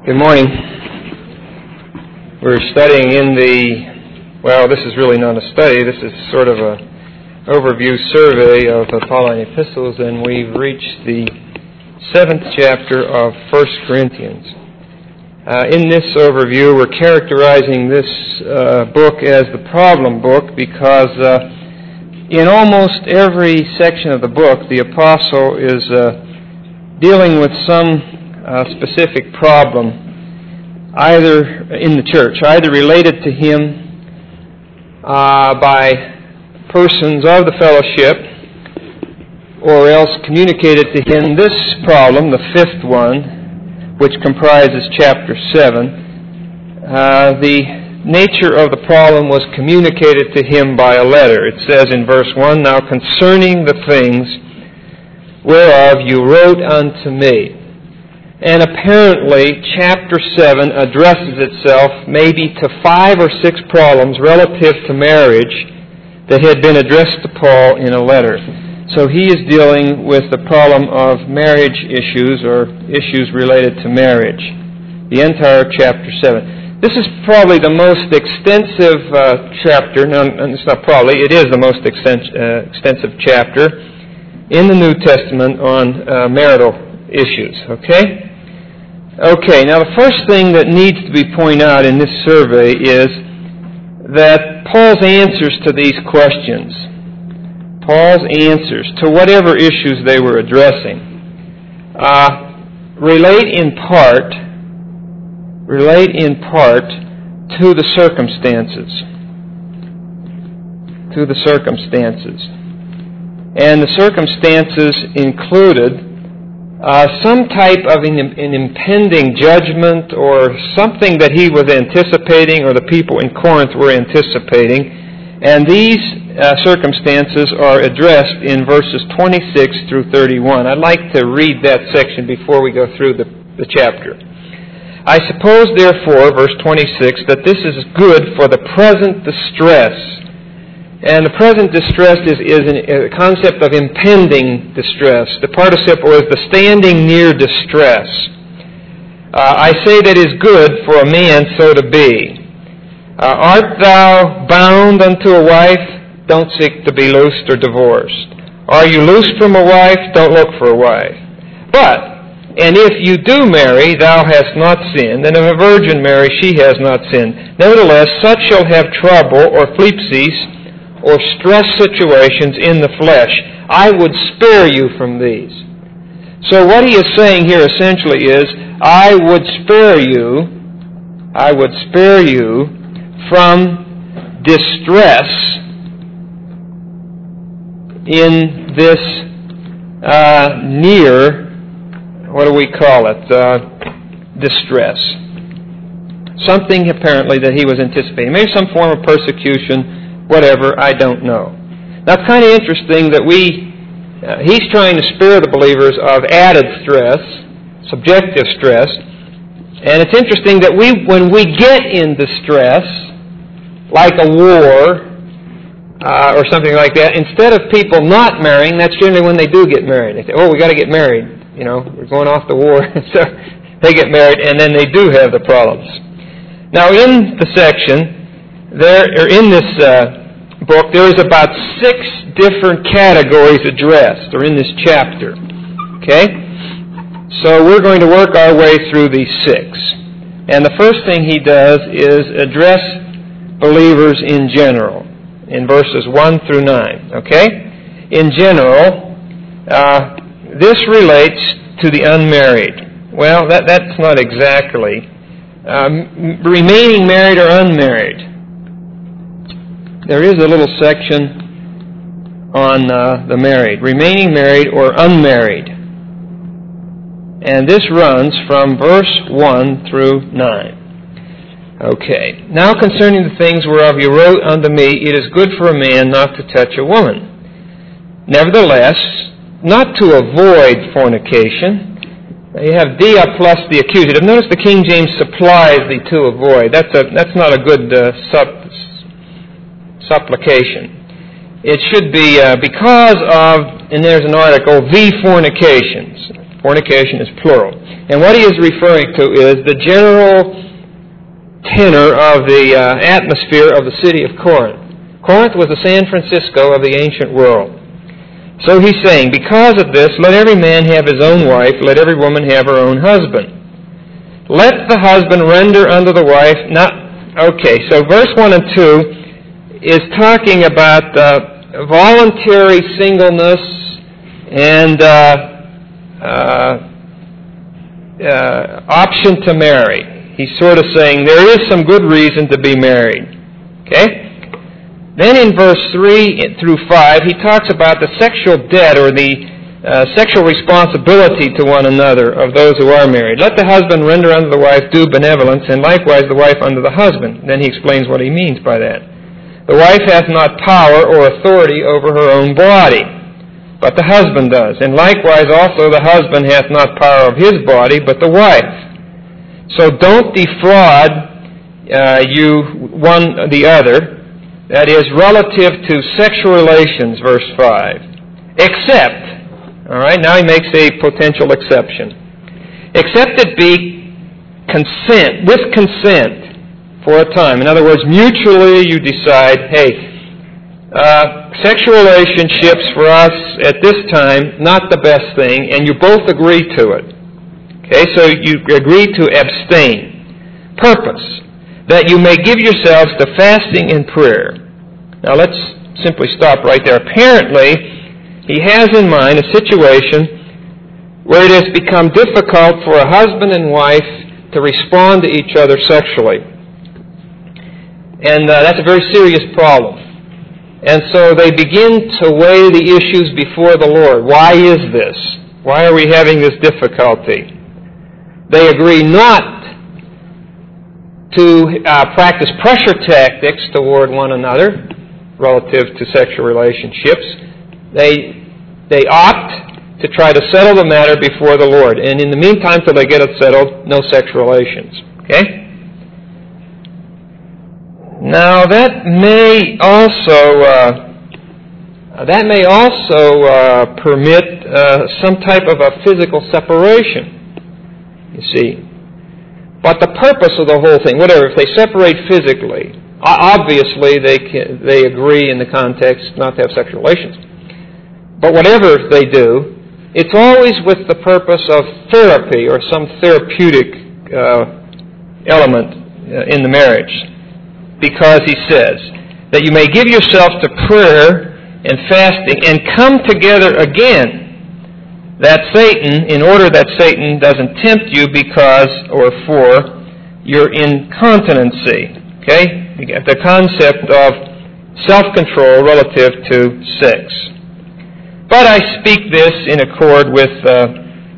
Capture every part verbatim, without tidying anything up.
Good morning. We're studying in the, well, this is really not a study, this is sort of an overview survey of the Pauline epistles, and we've reached the seventh chapter of First Corinthians. Uh, in this overview, we're characterizing this uh, book as the problem book because uh, in almost every section of the book, the apostle is uh, dealing with some Uh, specific problem, either in the church, either related to him uh, by persons of the fellowship, or else communicated to him. This problem, the fifth one, which comprises chapter seven, uh, the nature of the problem was communicated to him by a letter. It says in verse one, "Now concerning the things whereof you wrote unto me." And apparently, chapter seven addresses itself maybe to five or six problems relative to marriage that had been addressed to Paul in a letter. So he is dealing with the problem of marriage issues or issues related to marriage. The entire chapter seven. This is probably the most extensive uh, chapter. No, it's not probably. It is the most exten- uh, extensive chapter in the New Testament on uh, marital issues. Okay? Okay, now the first thing that needs to be pointed out in this survey is that Paul's answers to these questions, Paul's answers to whatever issues they were addressing, uh, relate in part, relate in part to the circumstances, to the circumstances. And the circumstances included Uh, some type of an, an impending judgment or something that he was anticipating or the people in Corinth were anticipating. And these uh, circumstances are addressed in verses twenty-six through thirty-one. I'd like to read that section before we go through the, the chapter. "I suppose, therefore," verse twenty-six, "that this is good for the present distress." And the present distress is, is an, a concept of impending distress. The participle is the standing near distress. Uh, "I say that is good for a man so to be. Uh, art thou bound unto a wife? Don't seek to be loosed or divorced. Are you loosed from a wife? Don't look for a wife. But, and if you do marry, thou hast not sinned, and if a virgin marry, she has not sinned. Nevertheless, such shall have trouble or phlepsis, or stress situations in the flesh. I would spare you from these." So what he is saying here essentially is, I would spare you, I would spare you from distress in this uh, near, what do we call it, uh, distress. Something apparently that he was anticipating. Maybe some form of persecution, whatever, I don't know. Now, it's kind of interesting that we, uh, he's trying to spare the believers of added stress, subjective stress, and it's interesting that we, when we get in distress, like a war, uh, or something like that, instead of people not marrying, that's generally when they do get married. They say, oh, we got to get married, you know, we're going off the war, so they get married, and then they do have the problems. Now, in the section, There, or in this uh, book, there is about six different categories addressed, or in this chapter. Okay? So we're going to work our way through these six. And the first thing he does is address believers in general, in verses one through nine. Okay? In general, uh, this relates to the unmarried. Well, that, that's not exactly. Um, remaining married or unmarried. There is a little section on uh, the married, remaining married or unmarried. And this runs from verse one through nine. Okay. "Now concerning the things whereof you wrote unto me, it is good for a man not to touch a woman. Nevertheless, not to avoid fornication." You have dia plus the accusative. Notice the King James supplies the to avoid. That's a that's not a good uh, sub. supplication. It should be uh, because of, and there's an article, the fornications. Fornication is plural. And what he is referring to is the general tenor of the uh, atmosphere of the city of Corinth. Corinth was the San Francisco of the ancient world. So he's saying, because of this, let every man have his own wife, let every woman have her own husband. Let the husband render unto the wife, not, okay, so verse one and two is talking about uh, voluntary singleness and uh, uh, uh, option to marry. He's sort of saying there is some good reason to be married. Okay? Then in verse three through five, he talks about the sexual debt or the uh, sexual responsibility to one another of those who are married. Let the husband render unto the wife due benevolence, and likewise the wife unto the husband. Then he explains what he means by that. The wife hath not power or authority over her own body, but the husband does. And likewise also the husband hath not power of his body, but the wife. So don't defraud uh, you one the other. That is, relative to sexual relations, verse five. Except, all right, now he makes a potential exception. Except it be consent, with consent for a time. In other words, mutually you decide, hey, uh, sexual relationships for us at this time, not the best thing, and you both agree to it. Okay, so you agree to abstain. Purpose, that you may give yourselves to fasting and prayer. Now let's simply stop right there. Apparently, he has in mind a situation where it has become difficult for a husband and wife to respond to each other sexually. And uh, that's a very serious problem. And so they begin to weigh the issues before the Lord. Why is this? Why are we having this difficulty? They agree not to uh, practice pressure tactics toward one another relative to sexual relationships. They, they opt to try to settle the matter before the Lord. And in the meantime, till they get it settled, no sexual relations. Okay? Now that may also uh, that may also uh, permit uh, some type of a physical separation. You see, but the purpose of the whole thing, whatever, if they separate physically, obviously they can, they agree in the context not to have sexual relations. But whatever they do, it's always with the purpose of therapy or some therapeutic uh, element uh, in the marriage. Because he says that you may give yourselves to prayer and fasting and come together again, that Satan, in order that Satan doesn't tempt you because or for your incontinency. Okay? You get the concept of self-control relative to sex. But I speak this in accord with, uh,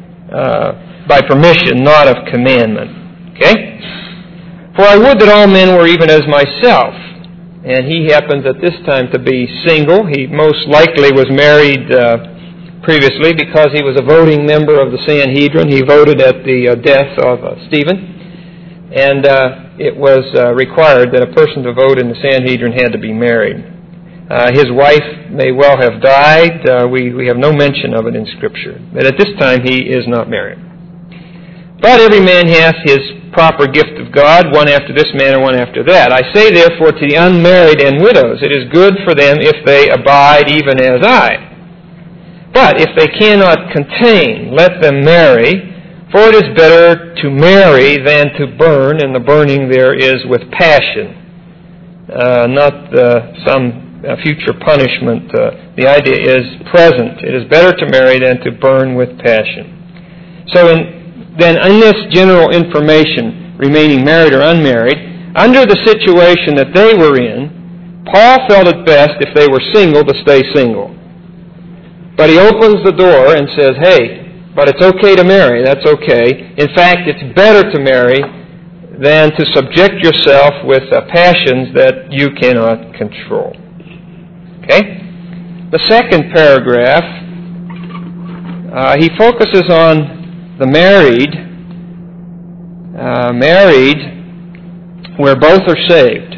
uh, by permission, not of commandment. Okay? For I would that all men were even as myself. And he happens at this time to be single. He most likely was married uh, previously because he was a voting member of the Sanhedrin. He voted at the uh, death of uh, Stephen. And uh, it was uh, required that a person to vote in the Sanhedrin had to be married. Uh, his wife may well have died. Uh, we, we have no mention of it in Scripture. But at this time he is not married. But every man hath his proper gift of God, one after this manner, one after that. I say therefore to the unmarried and widows, it is good for them if they abide even as I. But if they cannot contain, let them marry, for it is better to marry than to burn, and the burning there is with passion, uh, not uh, some uh, future punishment. Uh, the idea is present. It is better to marry than to burn with passion. So in Then in this general information, remaining married or unmarried, under the situation that they were in, Paul felt it best if they were single to stay single. But he opens the door and says, hey, but it's okay to marry, that's okay. In fact, it's better to marry than to subject yourself with uh, passions that you cannot control. Okay? The second paragraph, uh, he focuses on the married, uh, married, where both are saved.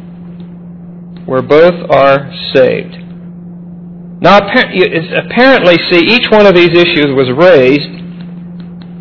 Where both are saved. Now, apparently, see, each one of these issues was raised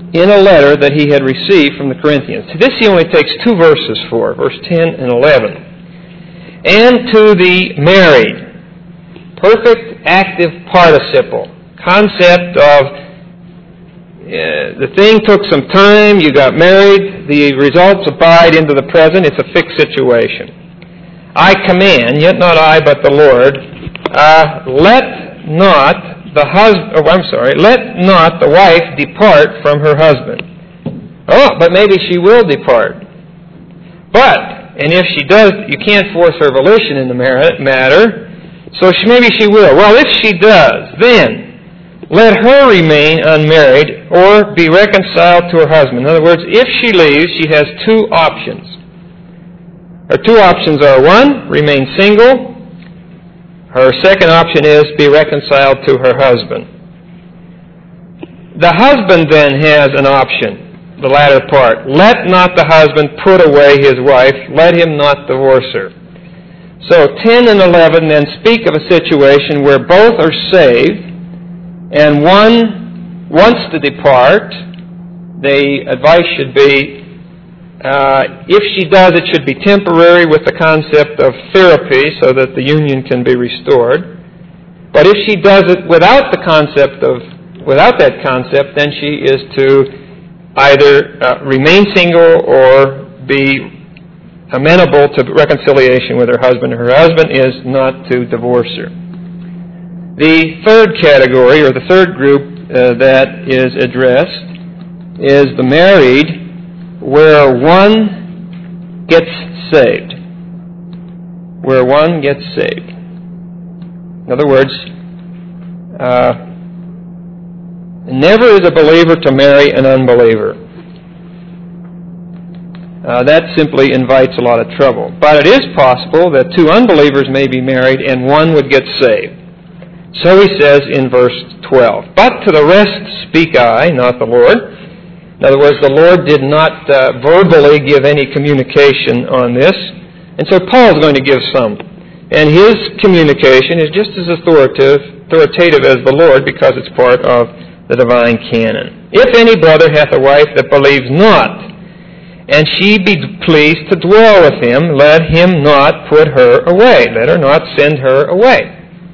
in a letter that he had received from the Corinthians. This he only takes two verses for, verse ten and eleven. And to the married, perfect active participle, concept of uh, the thing took some time, you got married, the results abide into the present, it's a fixed situation. I command, yet not I, but the Lord, uh, let not the husband, oh, I'm sorry, let not the wife depart from her husband. Oh, but maybe she will depart. But, and if she does, you can't force her volition in the matter, so she, maybe she will. Well, if she does, then let her remain unmarried or be reconciled to her husband. In other words, if she leaves, she has two options. Her two options are, one, remain single. Her second option is be reconciled to her husband. The husband then has an option, the latter part. Let not the husband put away his wife. Let him not divorce her. So ten and eleven then speak of a situation where both are saved and one wants to depart. The advice should be, uh, if she does, it should be temporary with the concept of therapy so that the union can be restored. But if she does it without the concept of, without that concept, then she is to either uh, remain single or be amenable to reconciliation with her husband. Her husband is not to divorce her. The third category, or the third group uh, that is addressed, is the married, where one gets saved. Where one gets saved. In other words, uh, never is a believer to marry an unbeliever. Uh, that simply invites a lot of trouble. But it is possible that two unbelievers may be married and one would get saved. So he says in verse twelve, but to the rest speak I, not the Lord. In other words, the Lord did not uh, verbally give any communication on this. And so Paul's going to give some. And his communication is just as authoritative, authoritative as the Lord because it's part of the divine canon. If any brother hath a wife that believes not, and she be pleased to dwell with him, let him not put her away. Let her not send her away.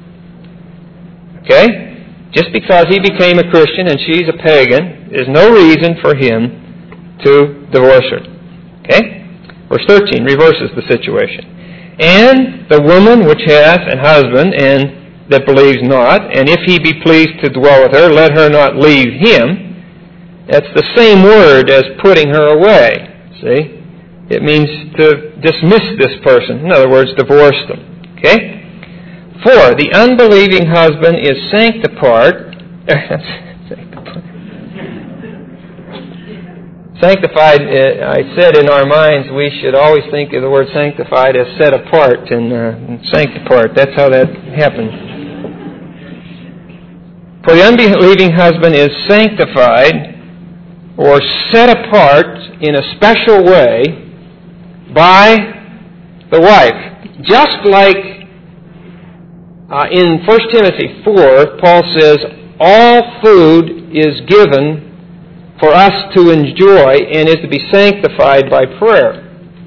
Okay? Just because he became a Christian and she's a pagan, there's no reason for him to divorce her. Okay? Verse thirteen reverses the situation. And the woman which hath an husband and that believes not, and if he be pleased to dwell with her, let her not leave him. That's the same word as putting her away. See? It means to dismiss this person. In other words, divorce them. Okay? For the unbelieving husband is sanctified. Sanctified, I said in our minds, we should always think of the word sanctified as set apart and uh, sanctified. That's how that happens. For the unbelieving husband is sanctified or set apart in a special way by the wife. Just like uh, in First Timothy four, Paul says, all food is given for us to enjoy and is to be sanctified by prayer.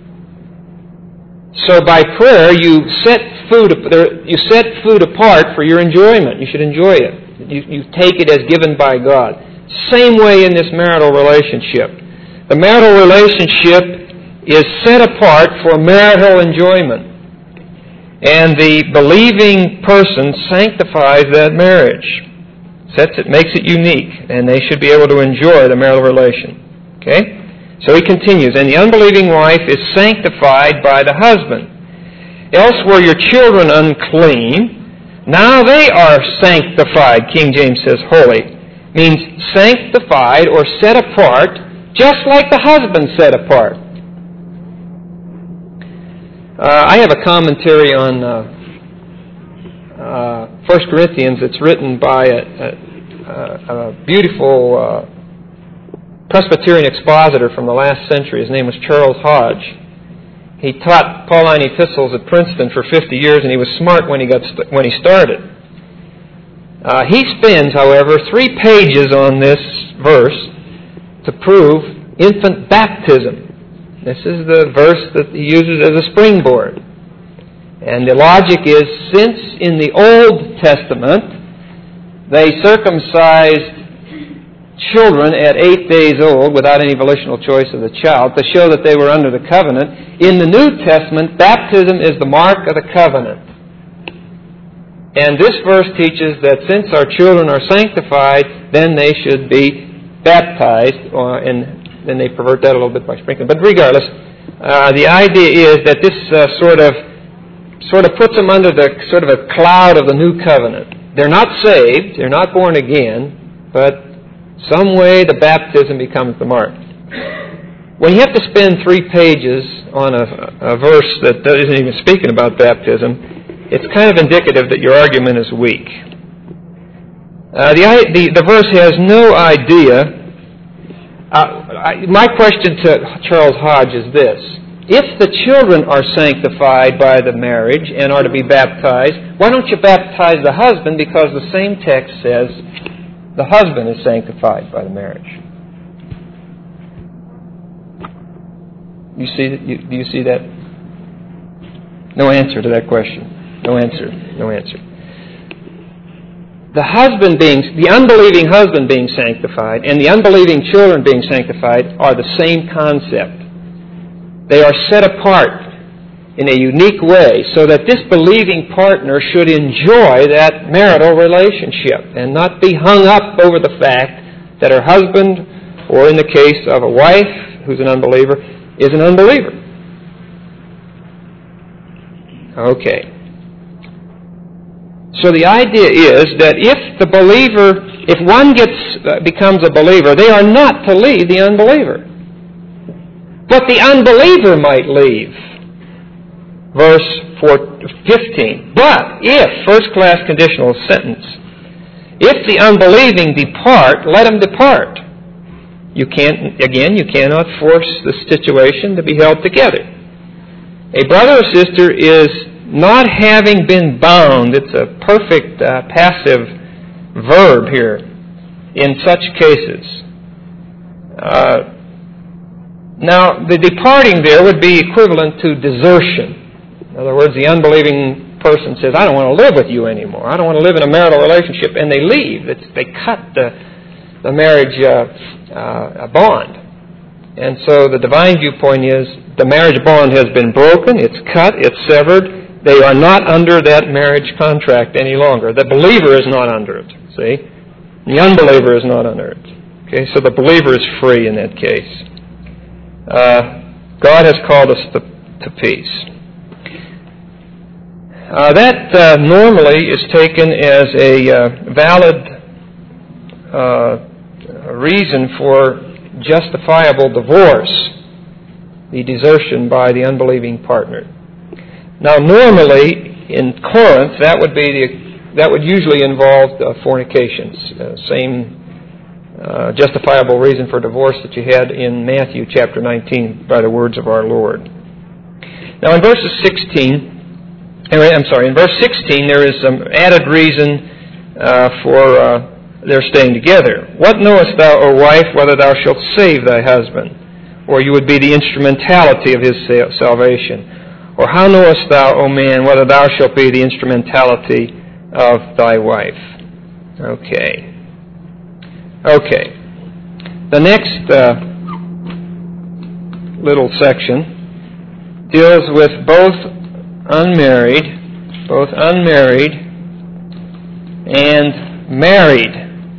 So by prayer, you set food you set food apart for your enjoyment. You should enjoy it. You, you take it as given by God. Same way in this marital relationship. The marital relationship is set apart for marital enjoyment. And the believing person sanctifies that marriage. Sets it, makes it unique, and they should be able to enjoy the marital relation. Okay? So he continues, and the unbelieving wife is sanctified by the husband. Else were your children unclean, now they are sanctified. King James says holy. Means sanctified or set apart, just like the husband set apart. Uh, I have a commentary on uh, uh, First Corinthians. It's written by a, a, a beautiful uh, Presbyterian expositor from the last century. His name was Charles Hodge. He taught Pauline epistles at Princeton for fifty years, and he was smart when he got st- when he started. Uh, he spends, however, three pages on this verse, to prove infant baptism. This is the verse that he uses as a springboard. And the logic is, since in the Old Testament they circumcised children at eight days old without any volitional choice of the child to show that they were under the covenant, in the New Testament, baptism is the mark of the covenant. And this verse teaches that since our children are sanctified, then they should be baptized, or, and then they pervert that a little bit by sprinkling. But regardless, uh, the idea is that this uh, sort of sort of puts them under the sort of a cloud of the new covenant. They're not saved, they're not born again, but some way the baptism becomes the mark. When you have to spend three pages on a, a verse that isn't even speaking about baptism, it's kind of indicative that your argument is weak. Uh, the, the the verse has no idea. Uh, I, my question to Charles Hodge is this. If the children are sanctified by the marriage and are to be baptized, why don't you baptize the husband? Because the same text says the husband is sanctified by the marriage. You see? You, do you see that? No answer to that question. No answer. No answer. The husband being, the unbelieving husband being sanctified and the unbelieving children being sanctified are the same concept. They are set apart in a unique way so that this believing partner should enjoy that marital relationship and not be hung up over the fact that her husband, or in the case of a wife who's an unbeliever, is an unbeliever. Okay. So the idea is that if the believer, if one gets uh, becomes a believer, they are not to leave the unbeliever. But the unbeliever might leave. Verse fifteen. But if, first-class conditional sentence, if the unbelieving depart, let him depart. You can't, again, you cannot force the situation to be held together. A brother or sister is not having been bound. It's a perfect uh, passive verb here in such cases. Uh, now, the departing there would be equivalent to desertion. In other words, the unbelieving person says, I don't want to live with you anymore. I don't want to live in a marital relationship. And they leave. It's, they cut the, the marriage uh, uh, bond. And so the divine viewpoint is the marriage bond has been broken. It's cut. It's severed. They are not under that marriage contract any longer. The believer is not under it. See? The unbeliever is not under it. Okay, so the believer is free in that case. Uh, God has called us to, to peace. Uh, that uh, normally is taken as a uh, valid uh, reason for justifiable divorce, the desertion by the unbelieving partner. Now, normally in Corinth, that would be the that would usually involve uh, fornications, uh, same uh, justifiable reason for divorce that you had in Matthew chapter nineteen by the words of our Lord. Now, in verses sixteen. I'm sorry, in verse sixteen there is some added reason uh, for uh, their staying together. What knowest thou, O wife, whether thou shalt save thy husband, or you would be the instrumentality of his salvation? Or how knowest thou, O man, whether thou shalt be the instrumentality of thy wife? Okay. Okay. The next uh, little section deals with both unmarried, both unmarried and married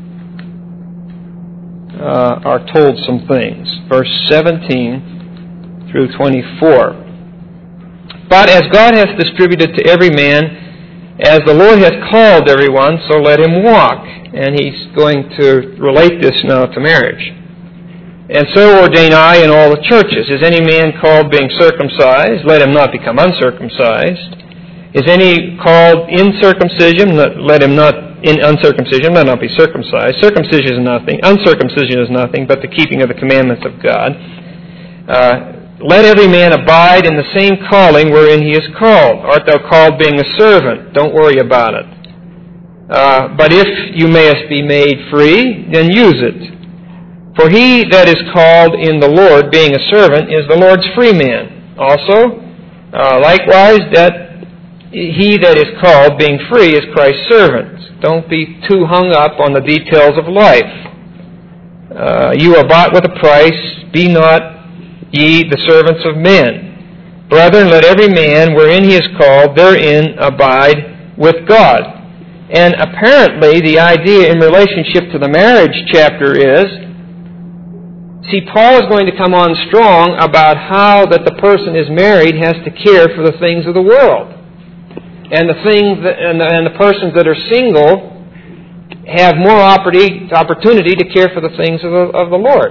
uh, are told some things. Verse seventeen through twenty-four. But as God hath distributed to every man, as the Lord hath called everyone, so let him walk. And he's going to relate this now to marriage. And so ordain I in all the churches. Is any man called being circumcised? Let him not become uncircumcised. Is any called in circumcision? Let him not in uncircumcision. Let not be circumcised. Circumcision is nothing. Uncircumcision is nothing, but the keeping of the commandments of God. Uh, let every man abide in the same calling wherein he is called. Art thou called being a servant? Don't worry about it. Uh, but if you mayest be made free, then use it. For he that is called in the Lord, being a servant, is the Lord's free man. Also, uh, likewise, that he that is called, being free, is Christ's servant. Don't be too hung up on the details of life. Uh, you are bought with a price. Be not ye the servants of men. Brethren, let every man, wherein he is called, therein abide with God. And apparently the idea in relationship to the marriage chapter is, see, Paul is going to come on strong about how that the person is married has to care for the things of the world. And the things that, and, the, and the persons that are single have more opportunity to care for the things of the, of the Lord.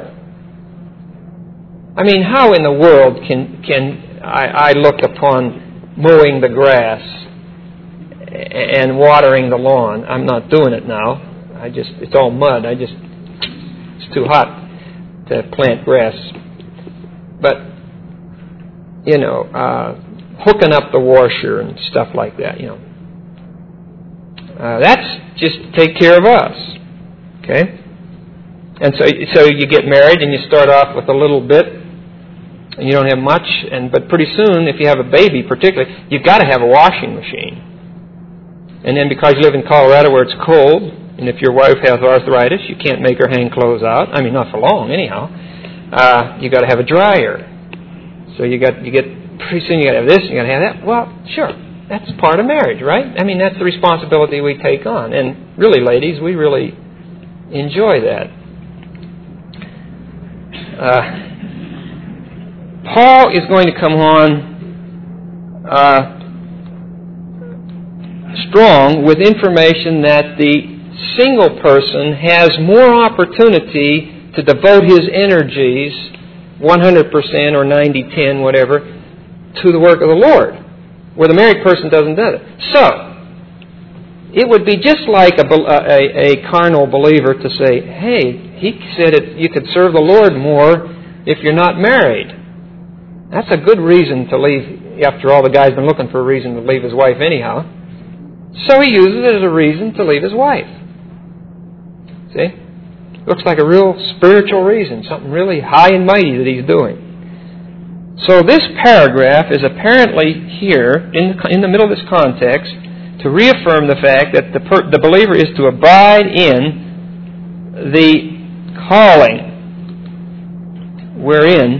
I mean, how in the world can can I, I look upon mowing the grass and watering the lawn? I'm not doing it now. I just it's all mud. I just it's too hot to plant grass. But you know, uh, hooking up the washer and stuff like that. You know, uh, that's just to take care of us. Okay, and so so you get married and you start off with a little bit. And you don't have much, and but pretty soon, if you have a baby particularly, you've got to have a washing machine. And then because you live in Colorado where it's cold, and if your wife has arthritis, you can't make her hang clothes out. I mean, not for long, anyhow. Uh, you got to have a dryer. So you got you get pretty soon you got to have this, you got to have that. Well, sure, that's part of marriage, right? I mean, that's the responsibility we take on, and really, ladies, we really enjoy that. Uh, Paul is going to come on uh, strong with information that the single person has more opportunity to devote his energies, one hundred percent or ninety ten, whatever, to the work of the Lord, where the married person doesn't do it. So, it would be just like a, a, a carnal believer to say, hey, he said it, you could serve the Lord more if you're not married. That's a good reason to leave. After all, the guy's been looking for a reason to leave his wife anyhow. So he uses it as a reason to leave his wife. See? Looks like a real spiritual reason, something really high and mighty that he's doing. So this paragraph is apparently here, in the, in the middle of this context, to reaffirm the fact that the, per, the believer is to abide in the calling wherein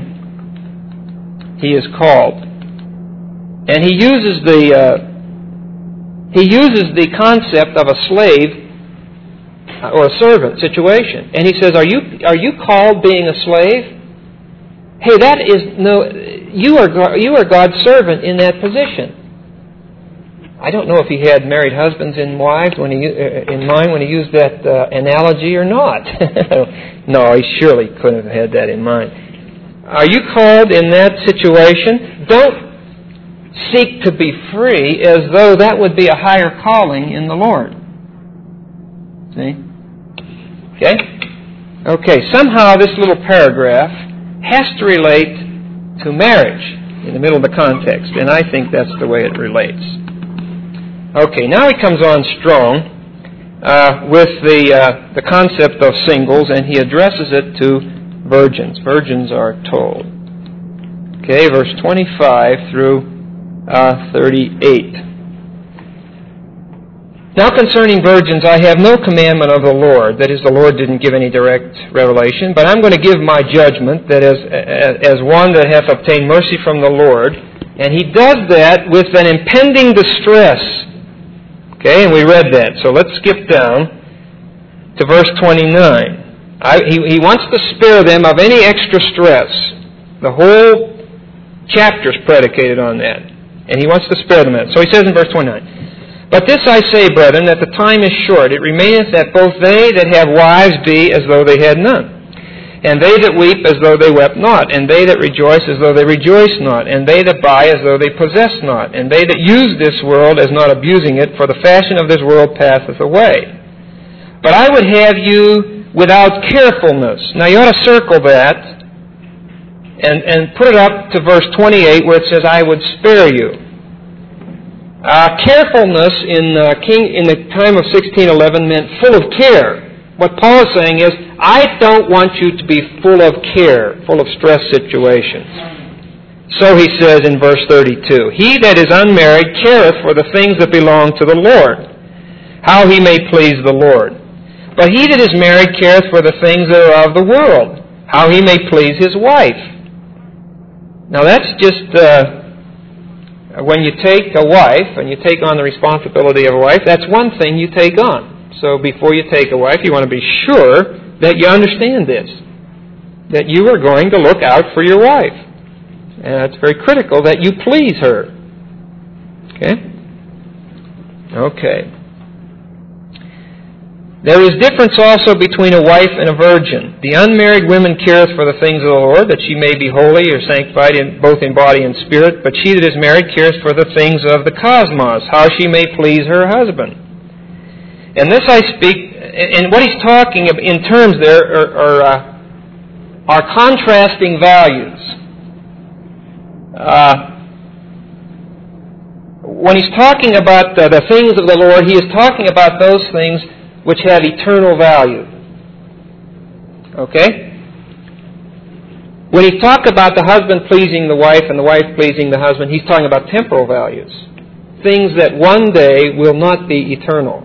he is called. And he uses the uh, he uses the concept of a slave or a servant situation. And he says, Are you are you called being a slave? Hey, that is no you are you are God's servant in that position. I don't know if he had married husbands and wives when he in mind when he used that uh, analogy or not. No, he surely couldn't have had that in mind. Are you called in that situation? Don't seek to be free as though that would be a higher calling in the Lord. See? Okay? Okay, somehow this little paragraph has to relate to marriage in the middle of the context, and I think that's the way it relates. Okay, now he comes on strong uh, with the, uh, the concept of singles, and he addresses it to virgins. Virgins are told. Okay, verse twenty-five through uh, thirty-eight. Now concerning virgins, I have no commandment of the Lord. That is, the Lord didn't give any direct revelation, but I'm going to give my judgment, that as, as one that hath obtained mercy from the Lord. And he does that with an impending distress. Okay, and we read that. So let's skip down to verse twenty-nine. I, he, he wants to spare them of any extra stress. The whole chapter is predicated on that. And he wants to spare them that. So he says in verse twenty-nine, But this I say, brethren, that the time is short. It remaineth that both they that have wives be as though they had none, and they that weep as though they wept not, and they that rejoice as though they rejoice not, and they that buy as though they possess not, and they that use this world as not abusing it, for the fashion of this world passeth away. But I would have you without carefulness. Now you ought to circle that and, and put it up to verse twenty-eight where it says, I would spare you. Uh, carefulness in, uh, King, in the time of sixteen eleven meant full of care. What Paul is saying is, I don't want you to be full of care, full of stress situations. So he says in verse thirty-two, He that is unmarried careth for the things that belong to the Lord, how he may please the Lord. But he that is married careth for the things that are of the world, how he may please his wife. Now that's just, uh, when you take a wife and you take on the responsibility of a wife, that's one thing you take on. So before you take a wife, you want to be sure that you understand this, that you are going to look out for your wife. And it's very critical that you please her. Okay? Okay. There is difference also between a wife and a virgin. The unmarried woman careth for the things of the Lord, that she may be holy or sanctified in, both in body and spirit. But she that is married careth for the things of the cosmos, how she may please her husband. And this I speak, and what he's talking about in terms there are, are, uh, are contrasting values. Uh, when he's talking about uh, the things of the Lord, he is talking about those things which have eternal value. Okay? When he talks about the husband pleasing the wife and the wife pleasing the husband, he's talking about temporal values. Things that one day will not be eternal.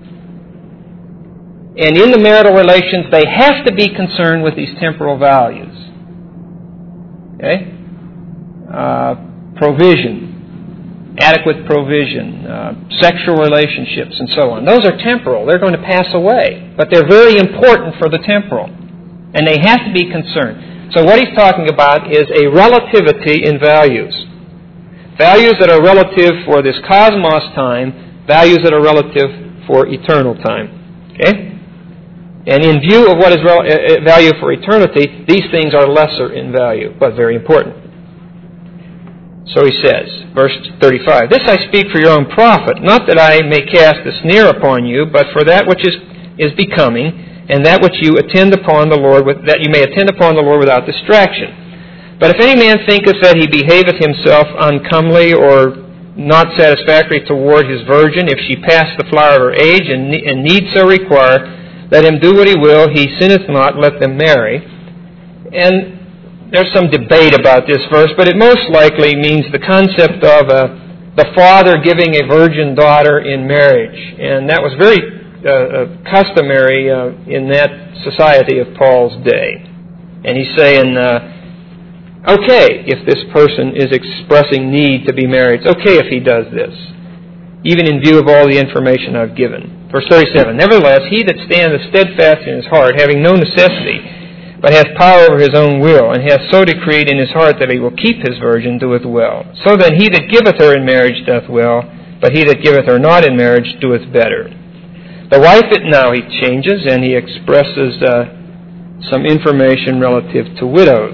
And in the marital relations, they have to be concerned with these temporal values. Okay? Uh, provision, adequate provision, uh, sexual relationships, and so on. Those are temporal. They're going to pass away. But they're very important for the temporal. And they have to be concerned. So what he's talking about is a relativity in values. Values that are relative for this cosmos time, values that are relative for eternal time. Okay? And in view of what is rel- value for eternity, these things are lesser in value, but very important. So he says, verse thirty-five, This I speak for your own profit, not that I may cast a snare upon you, but for that which is, is becoming, and that which you attend upon the Lord, with, that you may attend upon the Lord without distraction. But if any man thinketh that he behaveth himself uncomely, or not satisfactory toward his virgin, if she pass the flower of her age, and, and need so require, let him do what he will, he sinneth not, let them marry. And there's some debate about this verse, but it most likely means the concept of uh, the father giving a virgin daughter in marriage. And that was very uh, customary uh, in that society of Paul's day. And he's saying, uh, okay, if this person is expressing need to be married, it's okay if he does this, even in view of all the information I've given. Verse thirty-seven, Nevertheless, he that standeth steadfast in his heart, having no necessity, but hath power over his own will, and hath so decreed in his heart that he will keep his virgin, doeth well. So then he that giveth her in marriage doth well, but he that giveth her not in marriage doeth better. The wife, it now he changes, and he expresses uh, some information relative to widows.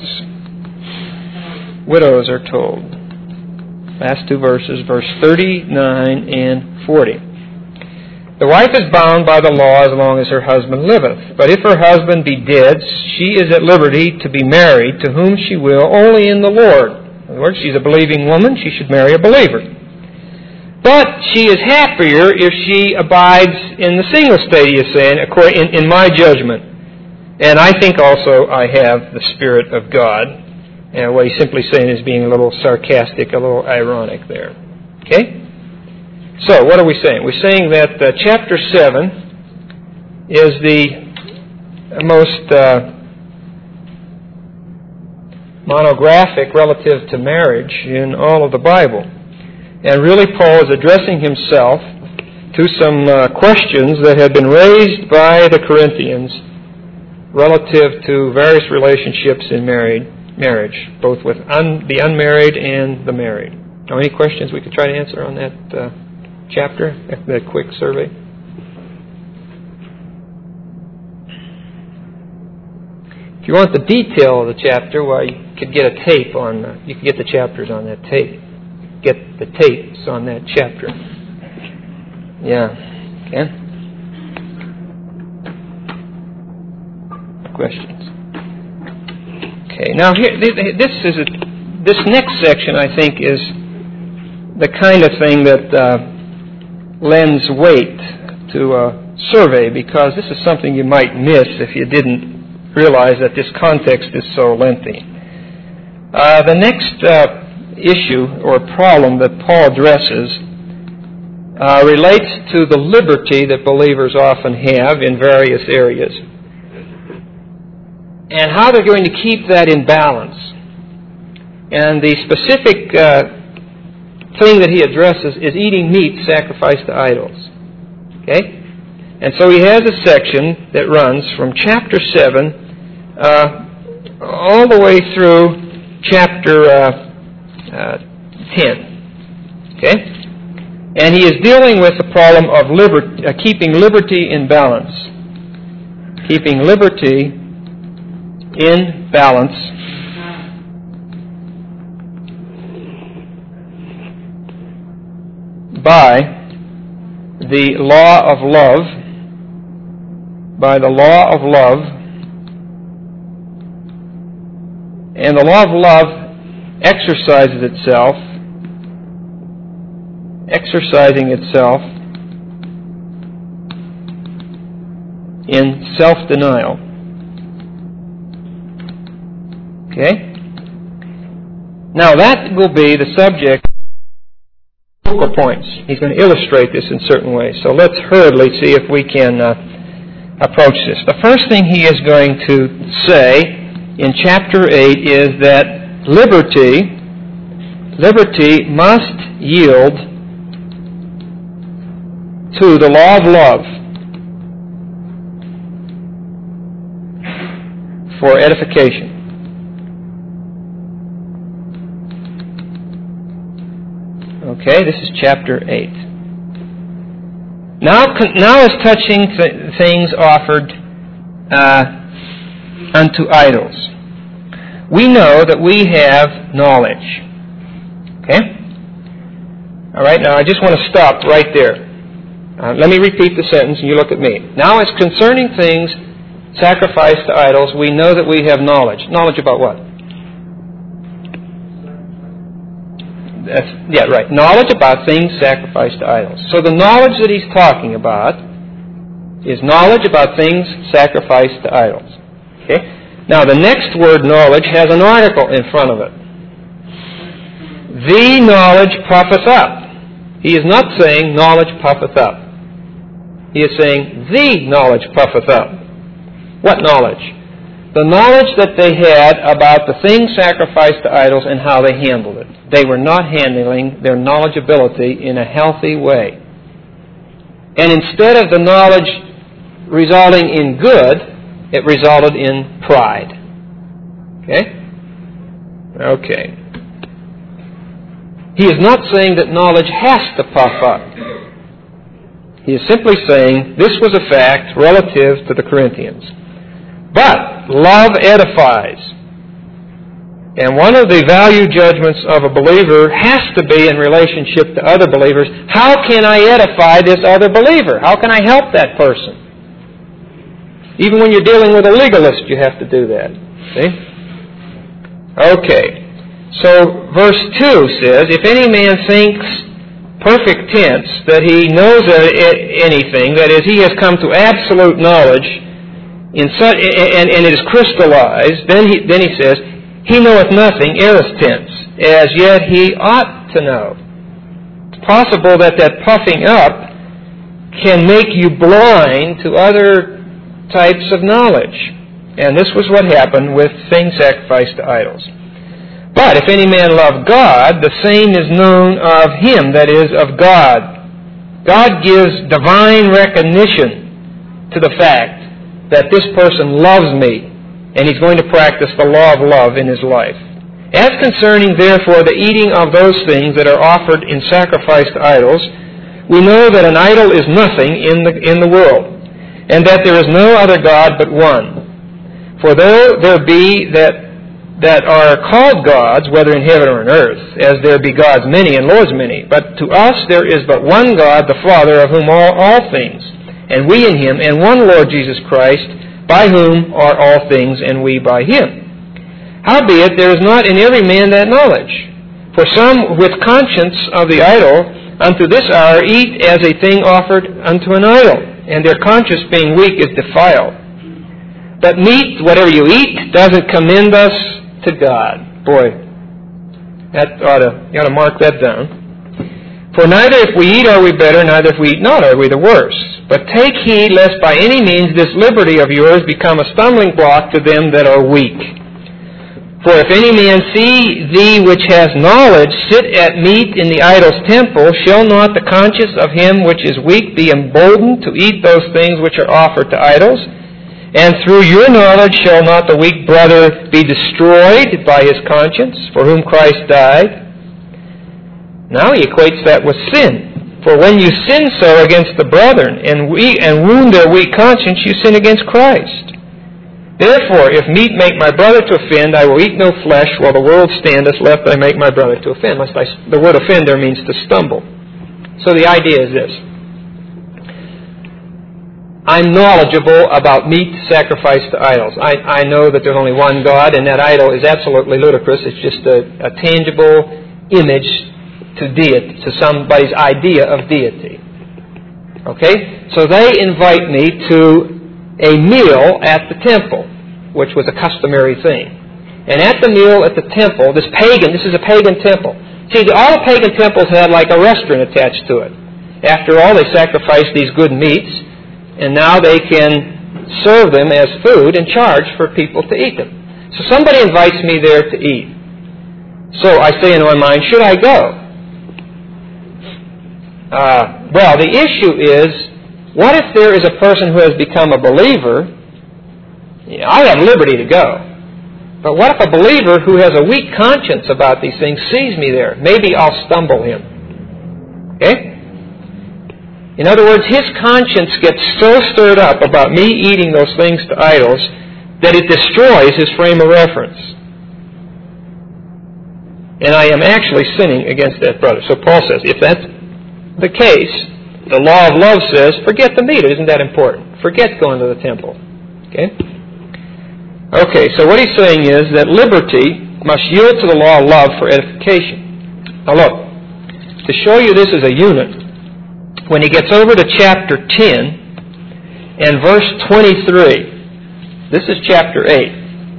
Widows are told. Last two verses, verse thirty-nine and forty. The wife is bound by the law as long as her husband liveth. But if her husband be dead, she is at liberty to be married to whom she will, only in the Lord. In other words, she's a believing woman, she should marry a believer. But she is happier if she abides in the single state, he is saying, in, in my judgment. And I think also I have the Spirit of God. And what he's simply saying is being a little sarcastic, a little ironic there. Okay? So, what are we saying? We're saying that uh, chapter seven is the most uh, monographic relative to marriage in all of the Bible. And really Paul is addressing himself to some uh, questions that have been raised by the Corinthians relative to various relationships in married, marriage, both with un, the unmarried and the married. Now, any questions we could try to answer on that uh, chapter, that quick survey? If you want the detail of the chapter, well, you could get a tape on, uh, you could get the chapters on that tape. Get the tapes on that chapter. Yeah. Okay? Questions? Okay, now here, this is a, this next section, I think, is the kind of thing that uh, lends weight to uh, survey, because this is something you might miss if you didn't realize that this context is so lengthy. Uh, the next uh, issue or problem that Paul addresses uh, relates to the liberty that believers often have in various areas, and how they're going to keep that in balance. And the specific uh, thing that he addresses is eating meat sacrificed to idols. Okay? And so he has a section that runs from chapter seven uh, all the way through chapter uh, uh, ten. Okay? And he is dealing with the problem of liber- uh, keeping liberty in balance. Keeping liberty in balance by the law of love, by the law of love, and the law of love exercises itself, exercising itself in self-denial. Okay? Now that will be the subject of focal points. He's going to illustrate this in certain ways. So let's hurriedly see if we can uh, approach this. The first thing he is going to say in chapter eight is that liberty, liberty must yield to the law of love for edification. Okay, this is chapter eight. Now, now is touching th- things offered uh, unto idols. We know that we have knowledge. Okay? All right, now I just want to stop right there. Uh, let me repeat the sentence and you look at me. Now, as concerning things sacrificed to idols, we know that we have knowledge. Knowledge about what? That's, yeah, right. Knowledge about things sacrificed to idols. So the knowledge that he's talking about is knowledge about things sacrificed to idols. Okay? Now the next word, knowledge, has an article in front of it. The knowledge puffeth up. He is not saying knowledge puffeth up. He is saying the knowledge puffeth up. What knowledge? The knowledge that they had about the things sacrificed to idols and how they handled it. They were not handling their knowledgeability in a healthy way. And instead of the knowledge resulting in good, it resulted in pride. Okay? Okay. He is not saying that knowledge has to puff up. He is simply saying this was a fact relative to the Corinthians. But love edifies. And one of the value judgments of a believer has to be in relationship to other believers. How can I edify this other believer? How can I help that person? Even when you're dealing with a legalist, you have to do that. See? Okay. So verse two says, if any man thinks, perfect tense, that he knows anything, that is, he has come to absolute knowledge, in such, and, and it is crystallized, then he, then he says, he knoweth nothing, aorist tense, as yet he ought to know. It's possible that that puffing up can make you blind to other types of knowledge. And this was what happened with things sacrificed to idols. But if any man love God, the same is known of him, that is, of God. God gives divine recognition to the fact that this person loves me, and he's going to practice the law of love in his life. As concerning, therefore, the eating of those things that are offered in sacrifice to idols, we know that an idol is nothing in the, in the world, and that there is no other God but one. For though there be that that are called gods, whether in heaven or on earth, as there be gods many and lords many, but to us there is but one God, the Father, of whom are all things, and we in him, and one Lord Jesus Christ, by whom are all things, and we by him. Howbeit, there is not in every man that knowledge. For some with conscience of the idol unto this hour eat as a thing offered unto an idol, and their conscience being weak is defiled. But meat, whatever you eat, doesn't commend us to God. Boy, that ought to, you ought to mark that down. For neither if we eat are we better, neither if we eat not are we the worse. But take heed lest by any means this liberty of yours become a stumbling block to them that are weak. For if any man see thee which has knowledge sit at meat in the idol's temple, shall not the conscience of him which is weak be emboldened to eat those things which are offered to idols? And through your knowledge shall not the weak brother be destroyed by his conscience, for whom Christ died? Now he equates that with sin. For when you sin so against the brethren and, we, and wound their weak conscience, you sin against Christ. Therefore, if meat make my brother to offend, I will eat no flesh while the world standeth, lest I make my brother to offend. Lest I, the word offend there means to stumble. So the idea is this. I'm knowledgeable about meat sacrificed to idols. I, I know that there's only one God, and that idol is absolutely ludicrous. It's just a, a tangible image to deity, to somebody's idea of deity. Okay? So they invite me to a meal at the temple, which was a customary thing. And at the meal at the temple, this pagan, this is a pagan temple. See, all the pagan temples had like a restaurant attached to it. After all, they sacrificed these good meats, and now they can serve them as food and charge for people to eat them. So somebody invites me there to eat. So I say in my mind, should I go? Uh, well, the issue is, what if there is a person who has become a believer? You know, I have liberty to go. But what if a believer who has a weak conscience about these things sees me there? Maybe I'll stumble him. Okay? In other words, his conscience gets so stirred up about me eating those things to idols that it destroys his frame of reference. And I am actually sinning against that brother. So Paul says, if that's the case, the law of love says, forget the meat. Isn't that important? Forget going to the temple. Okay? Okay, so what he's saying is that liberty must yield to the law of love for edification. Now look, to show you this as a unit, when he gets over to chapter ten and verse twenty-three, this is chapter eight,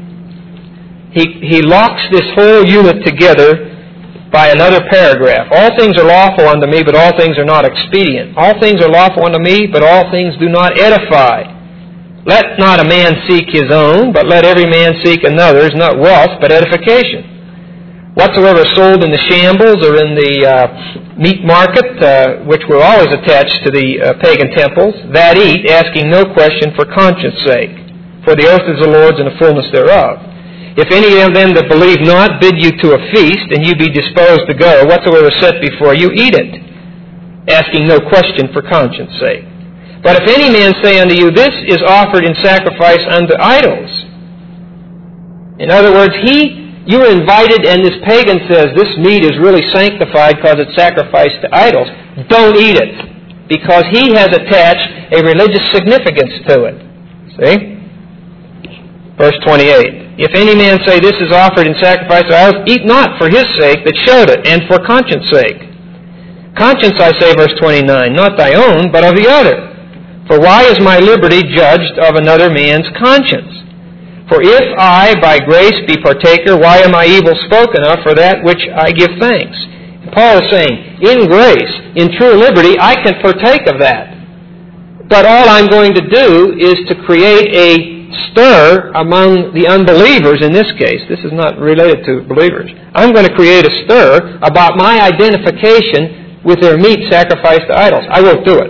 he, he locks this whole unit together by another paragraph. All things are lawful unto me, but all things are not expedient. All things are lawful unto me, but all things do not edify. Let not a man seek his own, but let every man seek another's, not wealth, but edification. Whatsoever is sold in the shambles or in the uh, meat market, uh, which were always attached to the uh, pagan temples, that eat, asking no question for conscience sake. For the earth is the Lord's and the fullness thereof. If any of them that believe not bid you to a feast, and you be disposed to go, whatsoever is set before you, eat it, asking no question for conscience sake. But if any man say unto you, this is offered in sacrifice unto idols. In other words, he, you are invited, and this pagan says, this meat is really sanctified because it's sacrificed to idols. Don't eat it, because he has attached a religious significance to it. See? Verse twenty-eight. If any man say, this is offered in sacrifice to idols, eat not for his sake that showed it, and for conscience sake. Conscience, I say, verse twenty-nine, not thy own, but of the other. For why is my liberty judged of another man's conscience? For if I by grace be partaker, why am I evil spoken of for that which I give thanks? Paul is saying, in grace, in true liberty, I can partake of that. But all I'm going to do is to create a stir among the unbelievers in this case. This is not related to believers. I'm going to create a stir about my identification with their meat sacrificed to idols. I won't do it.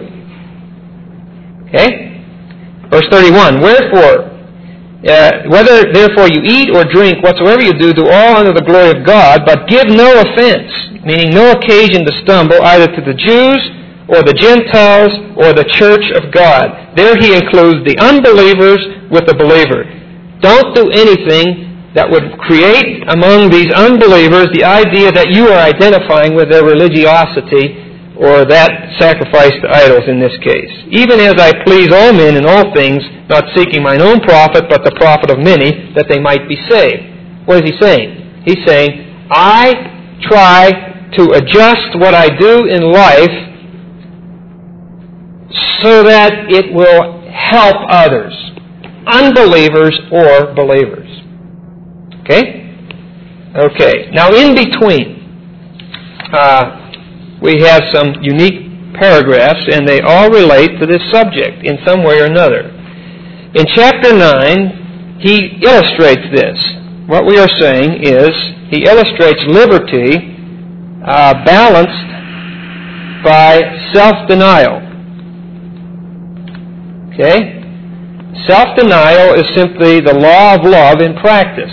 Okay? Verse thirty-one, wherefore, uh, whether therefore you eat or drink, whatsoever you do, do all unto the glory of God, but give no offense, meaning no occasion to stumble, either to the Jews or the Gentiles or the church of God. There he includes the unbelievers with the believer. Don't do anything that would create among these unbelievers the idea that you are identifying with their religiosity or that sacrifice to idols in this case. Even as I please all men in all things, not seeking mine own profit, but the profit of many, that they might be saved. What is he saying? He's saying, I try to adjust what I do in life so that it will help others, unbelievers or believers. Okay? Okay. Now, in between, uh, we have some unique paragraphs, and they all relate to this subject in some way or another. In chapter nine, he illustrates this. What we are saying is, he illustrates liberty uh, balanced by self-denial. Okay? Self-denial is simply the law of love in practice.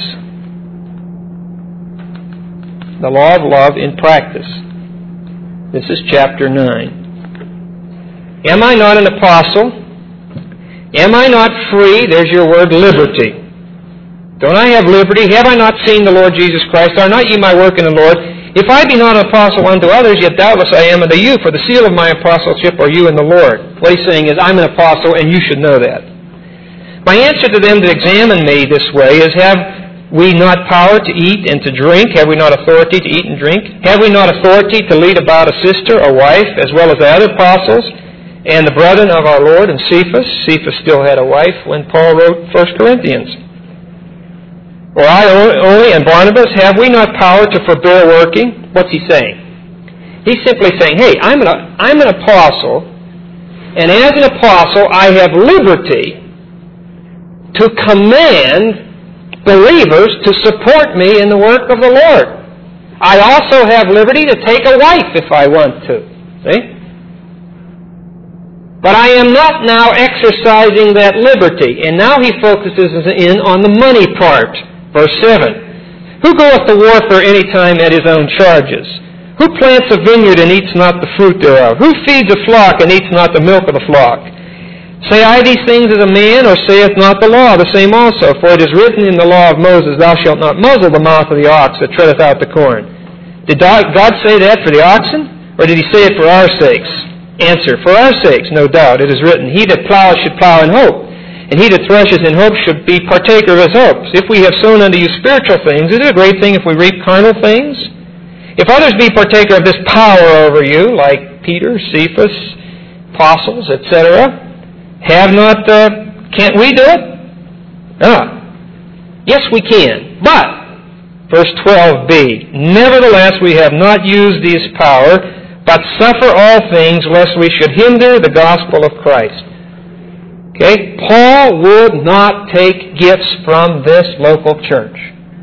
The law of love in practice. This is chapter nine. Am I not an apostle? Am I not free? There's your word, liberty. Don't I have liberty? Have I not seen the Lord Jesus Christ? Are not ye my work in the Lord? If I be not an apostle unto others, yet doubtless I am unto you, for the seal of my apostleship are you in the Lord. What he's saying is, I'm an apostle, and you should know that. My answer to them that examine me this way is, have we not power to eat and to drink? Have we not authority to eat and drink? Have we not authority to lead about a sister or wife, as well as the other apostles, and the brethren of our Lord, and Cephas? Cephas still had a wife when Paul wrote First Corinthians. Or I only, and Barnabas, have we not power to forbear working? What's he saying? He's simply saying, hey, I'm an, I'm an apostle, and as an apostle, I have liberty to command believers to support me in the work of the Lord. I also have liberty to take a wife if I want to. See? But I am not now exercising that liberty. And now he focuses in on the money part. Verse seven. Who goeth to warfare any time at his own charges? Who plants a vineyard and eats not the fruit thereof? Who feeds a flock and eats not the milk of the flock? Say I these things as a man, or saith not the law the same also? For it is written in the law of Moses, Thou shalt not muzzle the mouth of the ox that treadeth out the corn. Did God say that for the oxen? Or did he say it for our sakes? Answer, for our sakes, no doubt. It is written, He that ploweth should plow in hope, and he that threshes in hope should be partaker of his hopes. If we have sown unto you spiritual things, is it a great thing if we reap carnal things? If others be partaker of this power over you, like Peter, Cephas, apostles, et cetera, have not, uh, can't we do it? Ah. Yes, we can. But, verse twelve b, nevertheless we have not used this power, but suffer all things, lest we should hinder the gospel of Christ. Okay? Paul would not take gifts from this local church.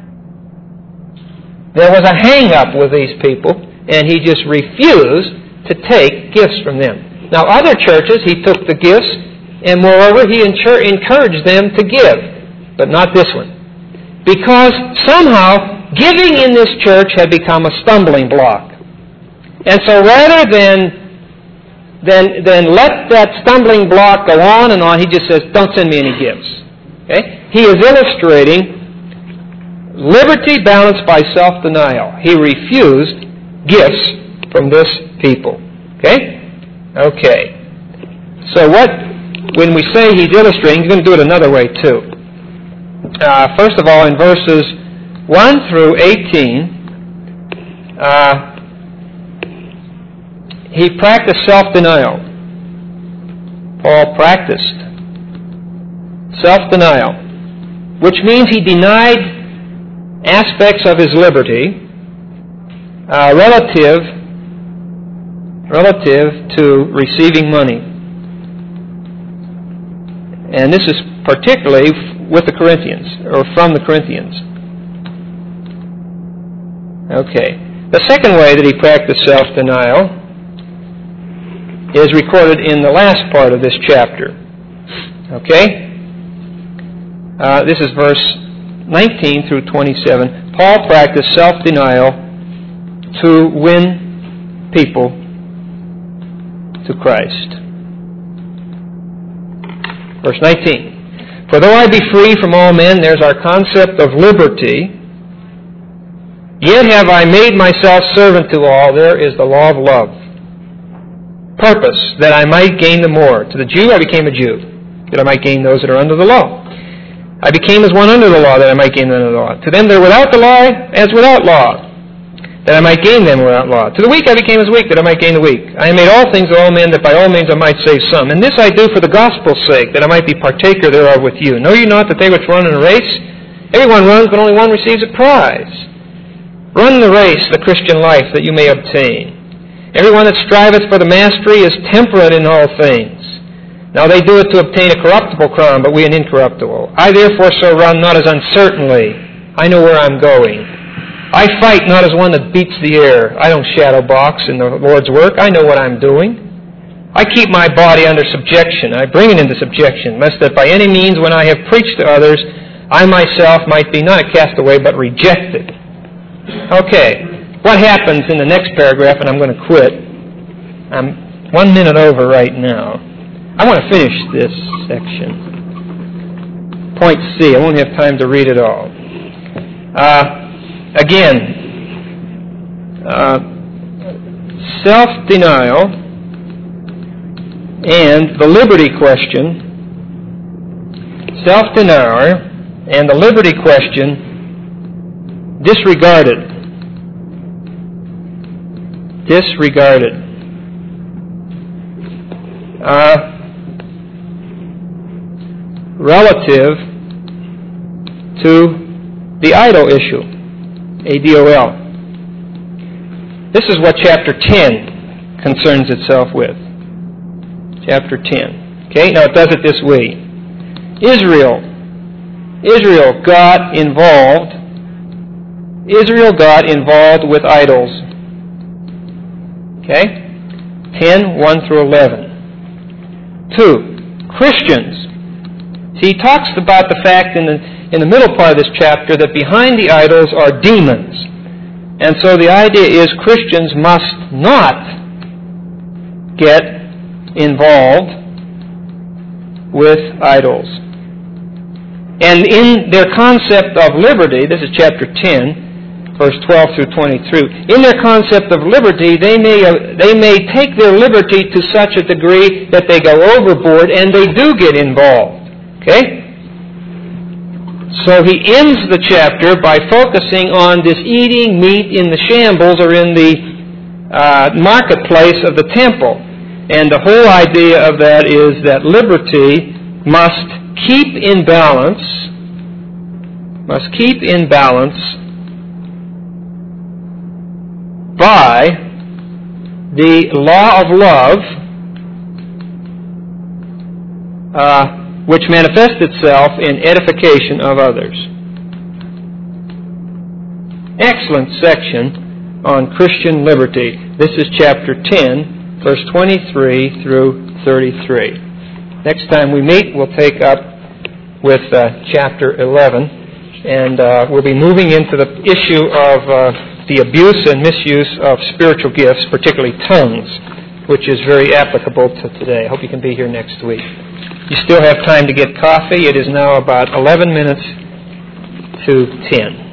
There was a hang-up with these people, and he just refused to take gifts from them. Now, other churches, he took the gifts, and moreover, he encouraged them to give, but not this one. Because somehow, giving in this church had become a stumbling block. And so rather than Then, then let that stumbling block go on and on. He just says, don't send me any gifts. Okay? He is illustrating liberty balanced by self-denial. He refused gifts from this people. Okay? Okay. So what, when we say he's illustrating, he's going to do it another way too. Uh, first of all, in verses one through eighteen, uh, he practiced self-denial. Paul practiced self-denial, which means he denied aspects of his liberty uh, relative, relative to receiving money. And this is particularly with the Corinthians, or from the Corinthians. Okay. The second way that he practiced self-denial is recorded in the last part of this chapter. Okay? Uh, this is verse nineteen through twenty-seven. Paul practiced self-denial to win people to Christ. Verse nineteen. For though I be free from all men, there's our concept of liberty, yet have I made myself servant to all. There is the law of love. Purpose, that I might gain the more. To the Jew I became a Jew, that I might gain those that are under the law. I became as one under the law, that I might gain them under the law. To them that are without the law, as without law, that I might gain them without law. To the weak I became as weak, that I might gain the weak. I made all things to all men, that by all means I might save some. And this I do for the gospel's sake, that I might be partaker thereof with you. Know you not that they which run in a race, everyone runs, but only one receives a prize. Run the race, the Christian life, that you may obtain. Everyone that striveth for the mastery is temperate in all things. Now they do it to obtain a corruptible crown, but we an incorruptible. I therefore so run, not as uncertainly. I know where I'm going. I fight not as one that beats the air. I don't shadow box in the Lord's work. I know what I'm doing. I keep my body under subjection. I bring it into subjection, lest that by any means when I have preached to others, I myself might be not a castaway, but rejected. Okay, what happens in the next paragraph, and I'm going to quit. I'm one minute over right now. I want to finish this section. Point C. I won't have time to read it all. Uh, Again, uh, self-denial and the liberty question, self-denial and the liberty question disregarded. Disregarded. Uh, relative to the idol issue. A D O L. This is what chapter ten concerns itself with. Chapter ten. Okay, now it does it this way. Israel. Israel got involved. Israel got involved with idols. Okay? ten, one through eleven. Two, Christians. See, he talks about the fact in the in the middle part of this chapter that behind the idols are demons. And so the idea is Christians must not get involved with idols. And in their concept of liberty, this is chapter ten, verse twelve through twenty-three, in their concept of liberty, they may, uh, they may take their liberty to such a degree that they go overboard and they do get involved. Okay? So he ends the chapter by focusing on this eating meat in the shambles or in the uh, marketplace of the temple. And the whole idea of that is that liberty must keep in balance, must keep in balance by the law of love, uh, which manifests itself in edification of others. Excellent section on Christian liberty. This is chapter ten, verse twenty-three through thirty-three. Next time we meet, we'll take up with uh, chapter eleven, and uh, we'll be moving into the issue of uh, the abuse and misuse of spiritual gifts, particularly tongues, which is very applicable to today. I hope you can be here next week. You still have time to get coffee. It is now about eleven minutes to ten.